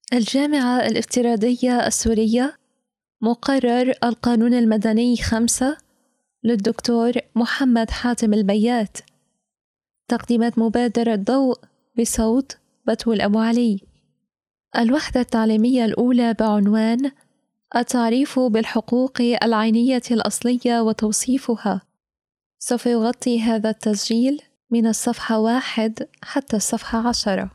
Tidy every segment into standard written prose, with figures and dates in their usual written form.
الجامعة الافتراضية السورية. مقرر القانون المدني 5 للدكتور محمد حاتم البيات. تقديمات مبادرة ضوء بصوت بتول أبو علي. الوحدة التعليمية الأولى بعنوان التعريف بالحقوق العينية الأصلية وتوصيفها. سوف يغطي هذا التسجيل من الصفحة 1 حتى الصفحة 10.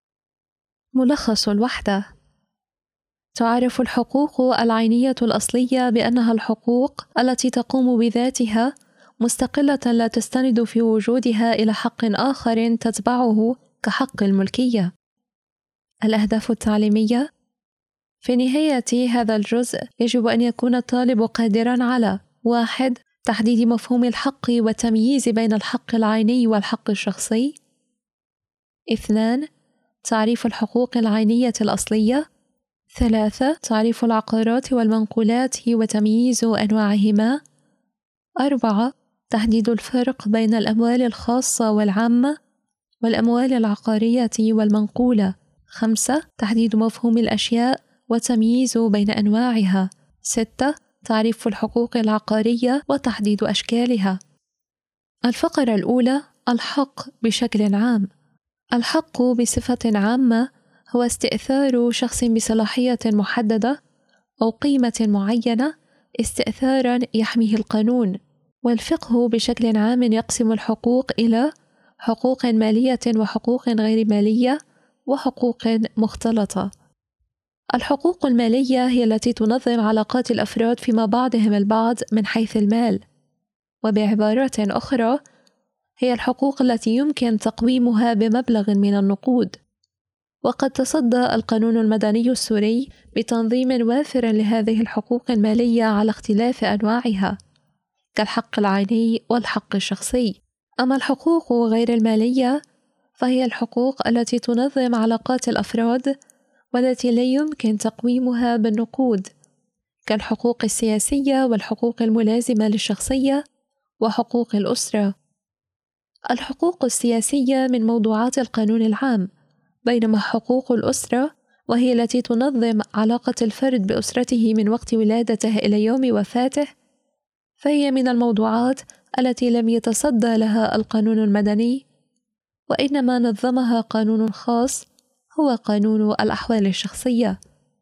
ملخص الوحدة: تعرف الحقوق العينية الأصلية بأنها الحقوق التي تقوم بذاتها مستقلة لا تستند في وجودها إلى حق آخر تتبعه كحق الملكية. الأهداف التعليمية: في نهاية هذا الجزء يجب أن يكون الطالب قادرا على 1. تحديد مفهوم الحق والتمييز بين الحق العيني والحق الشخصي. 2. تعريف الحقوق العينية الأصلية. 3. تعريف العقارات والمنقولات وتمييز أنواعهما. 4. تحديد الفرق بين الأموال الخاصة والعامة والأموال العقارية والمنقولة. 5. تحديد مفهوم الأشياء وتمييز بين أنواعها. 6. تعريف الحقوق العقارية وتحديد أشكالها. الفقرة الأولى: الحق بشكل عام. الحق بصفة عامة هو استئثار شخص بصلاحية محددة أو قيمة معينة استئثارا يحميه القانون. والفقه بشكل عام يقسم الحقوق إلى حقوق مالية وحقوق غير مالية وحقوق مختلطة. الحقوق المالية هي التي تنظم علاقات الأفراد فيما بعضهم البعض من حيث المال، وبعبارات أخرى هي الحقوق التي يمكن تقويمها بمبلغ من النقود. وقد تصدى القانون المدني السوري بتنظيم وافر لهذه الحقوق المالية على اختلاف أنواعها كالحق العيني والحق الشخصي. أما الحقوق غير المالية فهي الحقوق التي تنظم علاقات الأفراد والتي لا يمكن تقويمها بالنقود كالحقوق السياسية والحقوق الملازمة للشخصية وحقوق الأسرة. الحقوق السياسية من موضوعات القانون العام، بينما حقوق الأسرة وهي التي تنظم علاقة الفرد بأسرته من وقت ولادته إلى يوم وفاته فهي من الموضوعات التي لم يتصدى لها القانون المدني، وإنما نظمها قانون خاص هو قانون الأحوال الشخصية،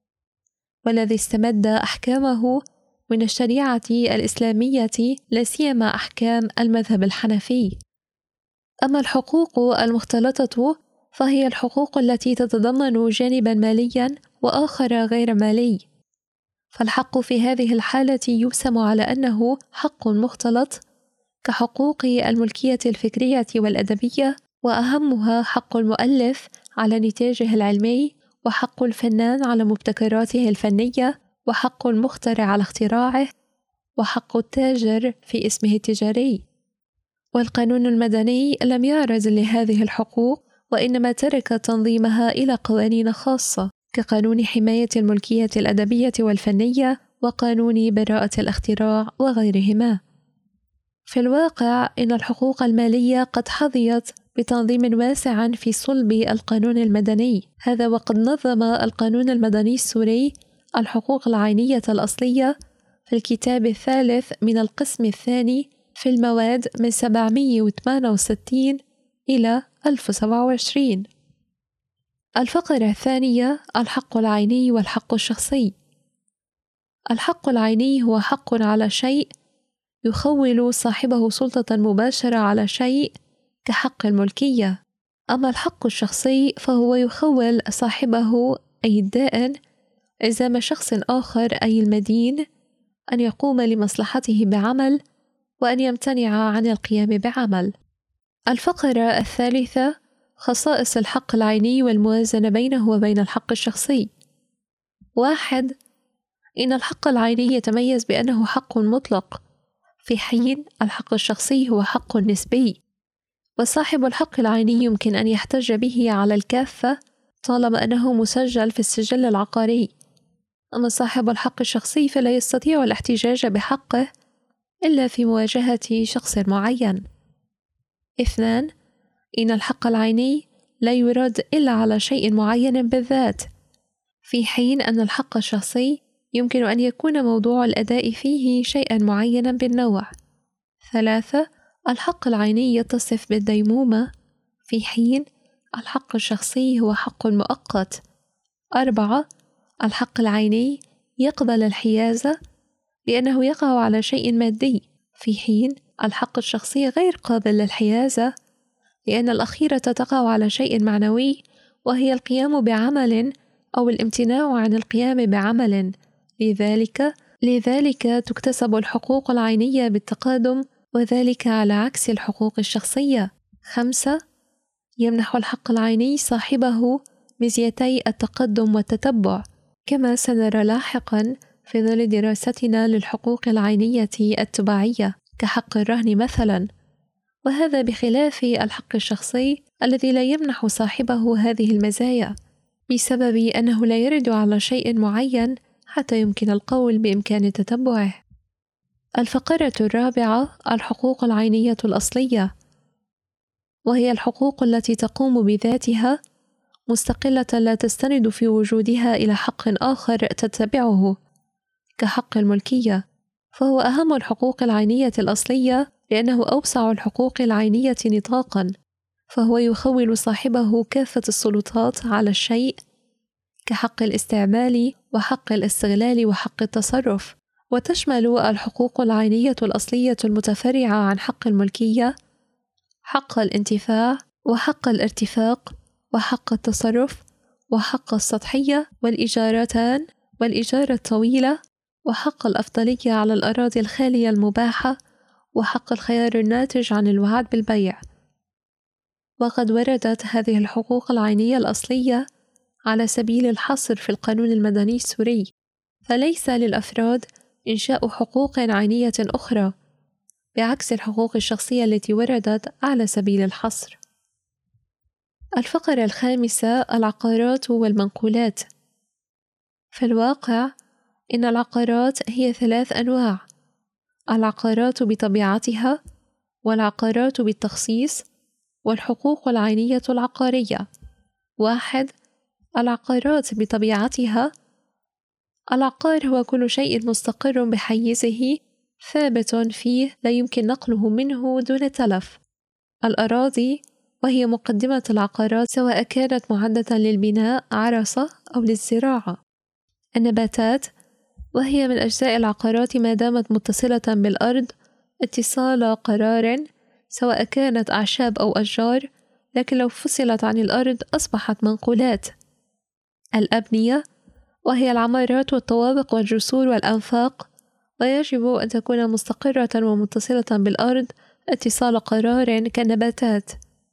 والذي استمد أحكامه من الشريعة الإسلامية لا سيما أحكام المذهب الحنفي. أما الحقوق المختلطة فهي الحقوق التي تتضمن جانبا ماليا وآخر غير مالي، فالحق في هذه الحالة يقسم على أنه حق مختلط كحقوق الملكية الفكرية والأدبية، وأهمها حق المؤلف على نتاجه العلمي، وحق الفنان على مبتكراته الفنية، وحق المخترع على اختراعه، وحق التاجر في اسمه التجاري. والقانون المدني لم يعرض لهذه الحقوق، وإنما ترك تنظيمها إلى قوانين خاصة كقانون حماية الملكية الأدبية والفنية وقانون براءة الاختراع وغيرهما. في الواقع إن الحقوق المالية قد حظيت بتنظيم واسع في صلب القانون المدني هذا، وقد نظم القانون المدني السوري الحقوق العينية الأصلية في الكتاب الثالث من القسم الثاني في المواد من 768 إلى 1027. الفقرة الثانية: الحق العيني والحق الشخصي. الحق العيني هو حق على شيء يخول صاحبه سلطة مباشرة على شيء كحق الملكية. أما الحق الشخصي فهو يخول صاحبه أي الدائن إلزام شخص آخر أي المدين أن يقوم لمصلحته بعمل وأن يمتنع عن القيام بعمل. الفقرة الثالثة: خصائص الحق العيني والموازنة بينه وبين الحق الشخصي. 1. إن الحق العيني يتميز بأنه حق مطلق، في حين الحق الشخصي هو حق نسبي، وصاحب الحق العيني يمكن أن يحتج به على الكافة طالما أنه مسجل في السجل العقاري، أما صاحب الحق الشخصي فلا يستطيع الاحتجاج بحقه إلا في مواجهة شخص معين. 2. إن الحق العيني لا يراد إلا على شيء معين بالذات، في حين أن الحق الشخصي يمكن أن يكون موضوع الأداء فيه شيئا معينا بالنوع. 3. الحق العيني يتصف بالديمومة، في حين الحق الشخصي هو حق مؤقت. 4. الحق العيني يقبل الحيازة لأنه يقع على شيء مادي، في حين الحق الشخصي غير قابل للحيازة لأن الأخيرة تقع على شيء معنوي وهي القيام بعمل أو الامتناع عن القيام بعمل. لذلك تكتسب الحقوق العينية بالتقادم، وذلك على عكس الحقوق الشخصية. 5. يمنح الحق العيني صاحبه مزيتي التقدم والتتبع، كما سنرى لاحقا في ظل دراستنا للحقوق العينية التباعية كحق الرهن مثلا، وهذا بخلاف الحق الشخصي الذي لا يمنح صاحبه هذه المزايا بسبب أنه لا يرد على شيء معين حتى يمكن القول بإمكان تتبعه. الفقرة الرابعة: الحقوق العينية الأصلية، وهي الحقوق التي تقوم بذاتها مستقلة لا تستند في وجودها إلى حق آخر تتبعه، كحق الملكية، فهو أهم الحقوق العينية الأصلية لأنه أوسع الحقوق العينية نطاقا، فهو يخول صاحبه كافة السلطات على الشيء، كحق الاستعمال وحق الاستغلال وحق التصرف. وتشمل الحقوق العينية الأصلية المتفرعة عن حق الملكية حق الانتفاع وحق الارتفاق وحق التصرف وحق السطحية والإجارتان والإجارة الطويلة وحق الأفضلية على الأراضي الخالية المباحة وحق الخيار الناتج عن الوعد بالبيع. وقد وردت هذه الحقوق العينية الأصلية على سبيل الحصر في القانون المدني السوري، فليس للأفراد إنشاء حقوق عينية أخرى بعكس الحقوق الشخصية التي وردت على سبيل الحصر. الفقرة الخامسة: العقارات والمنقولات. في الواقع إن العقارات هي 3 أنواع: العقارات بطبيعتها، والعقارات بالتخصيص، والحقوق العينية العقارية. 1. العقارات بطبيعتها: العقار هو كل شيء مستقر بحيزه ثابت فيه لا يمكن نقله منه دون تلف. الأراضي، وهي مقدمة العقارات سواء كانت معدة للبناء عرصة أو للزراعة. النباتات، وهي من أجزاء العقارات ما دامت متصلة بالأرض اتصال قرار سواء كانت أعشاب أو أشجار، لكن لو فصلت عن الأرض أصبحت منقولات. الأبنية، وهي العمارات والطوابق والجسور والأنفاق، ويجب أن تكون مستقرة ومتصلة بالأرض اتصال قرار كالنباتات.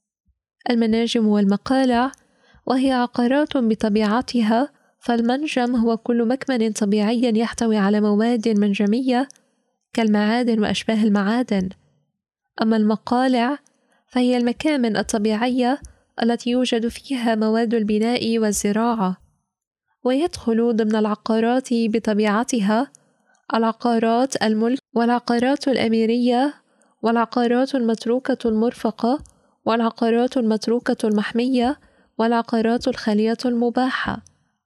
المناجم والمقالع، وهي عقارات بطبيعتها، فالمنجم هو كل مكمن طبيعي يحتوي على مواد منجمية كالمعادن وأشباه المعادن. أما المقالع فهي المكامن الطبيعية التي يوجد فيها مواد البناء والزراعة. ويدخل ضمن العقارات بطبيعتها العقارات الملك والعقارات الأميرية والعقارات المتروكة المرفقة والعقارات المتروكة المحمية والعقارات الخالية المباحة.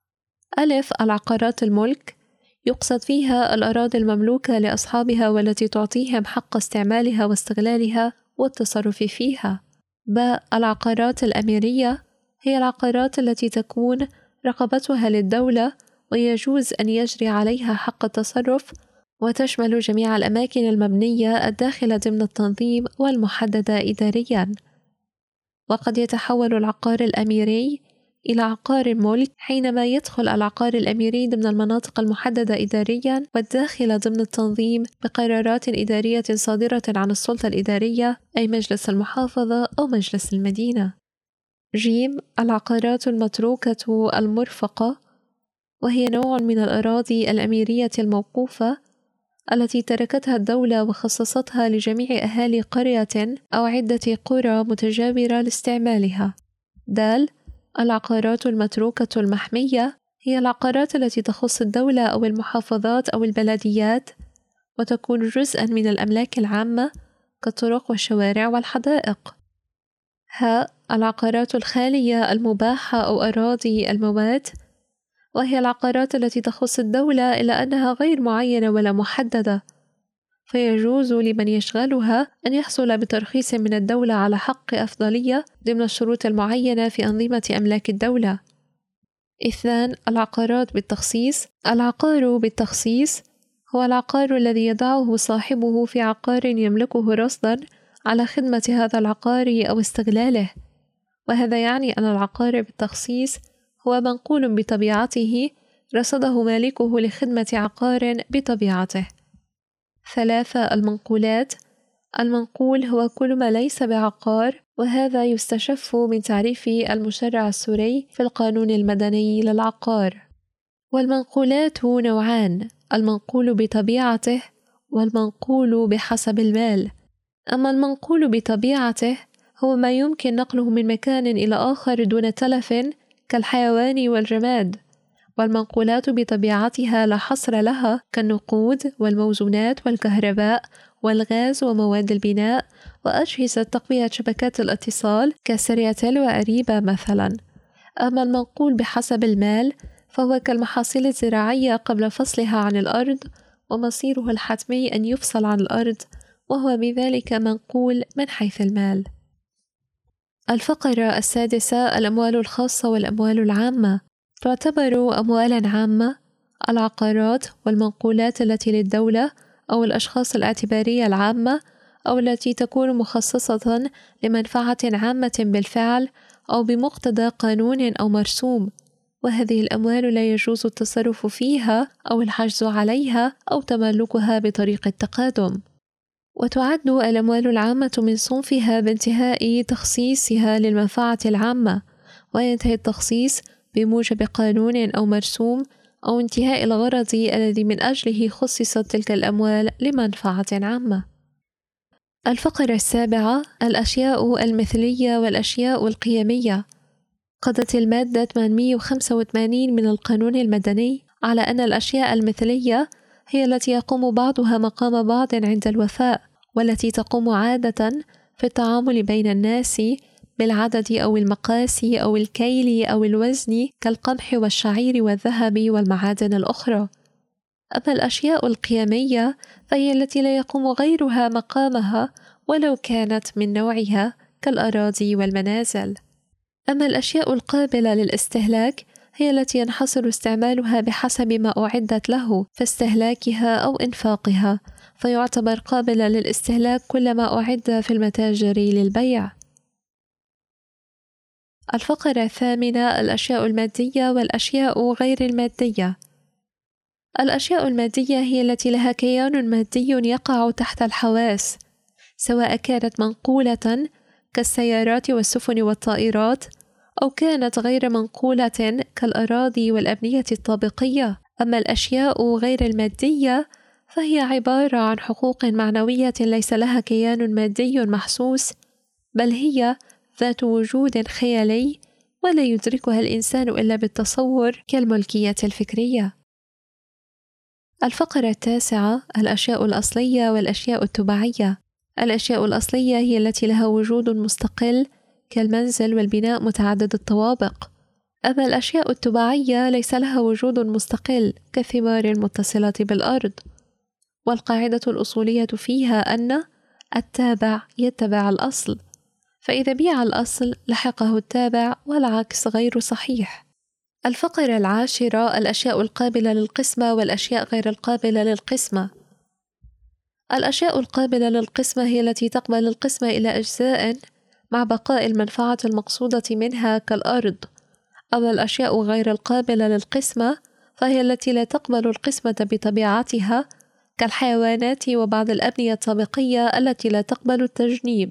ألف: العقارات الملك يقصد فيها الأراضي المملوكة لأصحابها والتي تعطيهم حق استعمالها واستغلالها والتصرف فيها. باء: العقارات الأميرية هي العقارات التي تكون رقبتها للدولة ويجوز أن يجري عليها حق التصرف، وتشمل جميع الأماكن المبنية الداخلة ضمن التنظيم والمحددة إدارياً. وقد يتحول العقار الأميري إلى عقار ملك حينما يدخل العقار الأميري ضمن المناطق المحددة إدارياً والداخلة ضمن التنظيم بقرارات إدارية صادرة عن السلطة الإدارية أي مجلس المحافظة أو مجلس المدينة. جيم: العقارات المتروكة المرفقة، وهي نوع من الأراضي الأميرية الموقوفة التي تركتها الدولة وخصصتها لجميع أهالي قرية أو عدة قرى متجاورة لاستعمالها. د: العقارات المتروكة المحمية هي العقارات التي تخص الدولة أو المحافظات أو البلديات وتكون جزءا من الأملاك العامة كالطرق والشوارع والحدائق. ه: العقارات الخالية المباحة أو أراضي الموات، وهي العقارات التي تخص الدولة إلا أنها غير معينة ولا محددة، فيجوز لمن يشغلها أن يحصل بترخيص من الدولة على حق أفضلية ضمن الشروط المعينة في أنظمة أملاك الدولة. 2. العقارات بالتخصيص. العقار بالتخصيص هو العقار الذي يضعه صاحبه في عقار يملكه رصدا على خدمة هذا العقار أو استغلاله، وهذا يعني أن العقار بالتخصيص هو منقول بطبيعته رصده مالكه لخدمة عقار بطبيعته. 3. المنقولات. المنقول هو كل ما ليس بعقار، وهذا يستشف من تعريف المشرع السوري في القانون المدني للعقار. والمنقولات نوعان: المنقول بطبيعته والمنقول بحسب المال. أما المنقول بطبيعته هو ما يمكن نقله من مكان إلى آخر دون تلف كالحيوان والجماد، والمنقولات بطبيعتها لا حصر لها كالنقود والموزونات والكهرباء والغاز ومواد البناء وأجهزة تقوية شبكات الاتصال كسرياتيل وأريبا مثلا. أما المنقول بحسب المال فهو كالمحاصيل الزراعية قبل فصلها عن الأرض، ومصيره الحتمي أن يفصل عن الأرض، وهو بذلك منقول من حيث المال. الفقرة 6: الأموال الخاصة والأموال العامة. تعتبر أموالا عامة العقارات والمنقولات التي للدولة أو الأشخاص الاعتبارية العامة أو التي تكون مخصصة لمنفعة عامة بالفعل أو بمقتضى قانون أو مرسوم، وهذه الأموال لا يجوز التصرف فيها أو الحجز عليها أو تملكها بطريق التقادم. وتعد الأموال العامة من صنفها بانتهاء تخصيصها للمنفعة العامة، وينتهي التخصيص بموجب قانون أو مرسوم أو انتهاء الغرض الذي من أجله خصصت تلك الأموال لمنفعة عامة. الفقرة 7: الأشياء المثلية والأشياء القيمية. قضت المادة 885 من القانون المدني على أن الأشياء المثلية هي التي يقوم بعضها مقام بعض عند الوفاء، والتي تقوم عادة في التعامل بين الناس بالعدد أو المقاس أو الكيل أو الوزن كالقمح والشعير والذهب والمعادن الأخرى. أما الأشياء القيمية فهي التي لا يقوم غيرها مقامها ولو كانت من نوعها كالأراضي والمنازل. أما الأشياء القابلة للاستهلاك هي التي ينحصر استعمالها بحسب ما أعدت له في استهلاكها أو إنفاقها، فيعتبر قابلة للاستهلاك كل ما أعد في المتاجر للبيع. الفقرة 8: الأشياء المادية والأشياء غير المادية. الأشياء المادية هي التي لها كيان مادي يقع تحت الحواس، سواء كانت منقولة كالسيارات والسفن والطائرات، أو كانت غير منقولة كالأراضي والأبنية الطابقية. أما الأشياء غير المادية فهي عبارة عن حقوق معنوية ليس لها كيان مادي محسوس، بل هي ذات وجود خيالي ولا يدركها الإنسان إلا بالتصور كالملكية الفكرية. الفقرة 9: الأشياء الأصلية والأشياء التبعية. الأشياء الأصلية هي التي لها وجود مستقل كالمنزل والبناء متعدد الطوابق. أما الأشياء التبعية ليس لها وجود مستقل كالثمار المتصلة بالأرض، والقاعدة الأصولية فيها أن التابع يتبع الأصل، فإذا بيع الأصل لحقه التابع والعكس غير صحيح. الفقرة 10: الأشياء القابلة للقسمة والأشياء غير القابلة للقسمة. الأشياء القابلة للقسمة هي التي تقبل القسمة إلى أجزاء مع بقاء المنفعة المقصودة منها كالأرض. أما الأشياء غير القابلة للقسمة فهي التي لا تقبل القسمة بطبيعتها كالحيوانات وبعض الأبنية الطابقية التي لا تقبل التجنيب.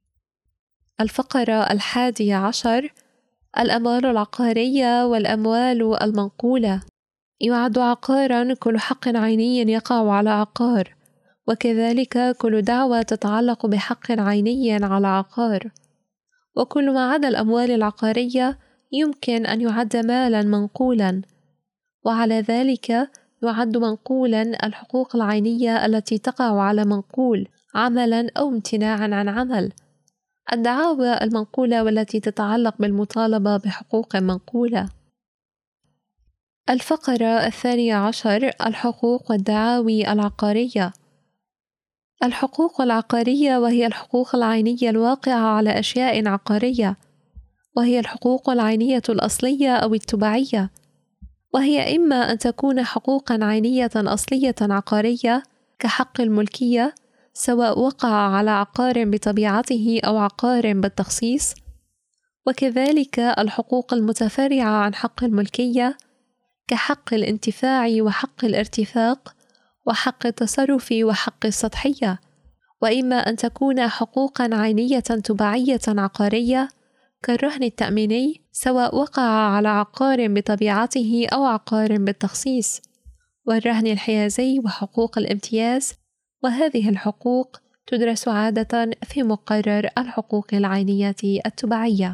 الفقرة 11: الأموال العقارية والأموال المنقولة. يعد عقارا كل حق عيني يقع على عقار، وكذلك كل دعوى تتعلق بحق عيني على عقار، وكل ما عدا الأموال العقارية يمكن أن يعد مالا منقولا، وعلى ذلك يعد منقولا الحقوق العينية التي تقع على منقول عملا أو امتناعا عن عمل، الدعاوى المنقولة والتي تتعلق بالمطالبة بحقوق منقولة. الفقرة 12: الحقوق والدعاوي العقارية. الحقوق العقارية وهي الحقوق العينية الواقعة على أشياء عقارية، وهي الحقوق العينية الأصلية أو التبعية، وهي إما أن تكون حقوقًا عينية أصلية عقارية كحق الملكية سواء وقع على عقار بطبيعته أو عقار بالتخصيص، وكذلك الحقوق المتفرعة عن حق الملكية كحق الانتفاع وحق الارتفاق وحق التصرف وحق السطحية، وإما أن تكون حقوقًا عينية تبعية عقارية كالرهن التأميني سواء وقع على عقار بطبيعته أو عقار بالتخصيص، والرهن الحيازي وحقوق الامتياز، وهذه الحقوق تدرس عادة في مقرر الحقوق العينية التبعية.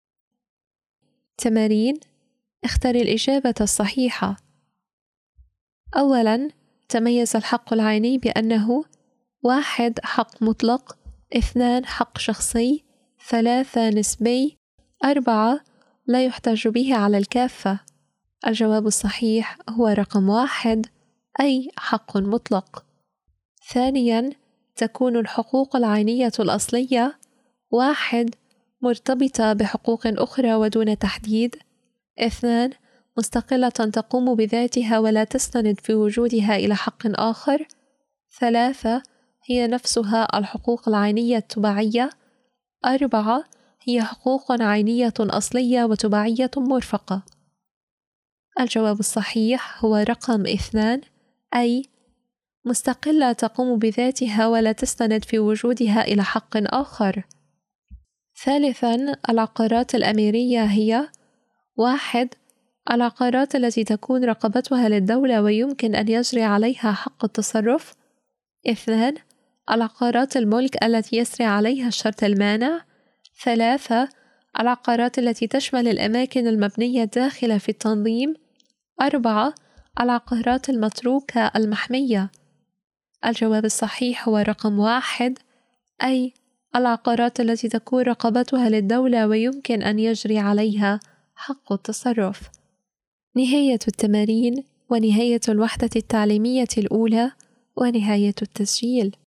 تمارين: اختر الإجابة الصحيحة. أولاً، تميز الحق العيني بأنه: 1 حق مطلق، 2 حق شخصي، 3 نسبي، 4 لا يحتج به على الكافة. الجواب الصحيح هو رقم 1، أي حق مطلق. ثانياً، تكون الحقوق العينية الأصلية: 1 مرتبطة بحقوق أخرى ودون تحديد، 2 مستقلة تقوم بذاتها ولا تستند في وجودها إلى حق آخر، 3 هي نفسها الحقوق العينية التبعية، 4 هي حقوق عينية أصلية وتبعية مرفقة. الجواب الصحيح هو رقم 2، أي مستقلة تقوم بذاتها ولا تستند في وجودها إلى حق آخر. ثالثاً، العقارات الأميرية هي: 1 العقارات التي تكون رقبتها للدولة ويمكن أن يجري عليها حق التصرف، 2 العقارات الملك التي يسري عليها الشرط المانع، 3 العقارات التي تشمل الأماكن المبنية الداخلة في التنظيم، 4 العقارات المتروكة المحمية. الجواب الصحيح هو رقم 1، أي العقارات التي تكون رقبتها للدولة ويمكن أن يجري عليها حق التصرف. نهاية التمارين ونهاية الوحدة التعليمية الأولى ونهاية التسجيل.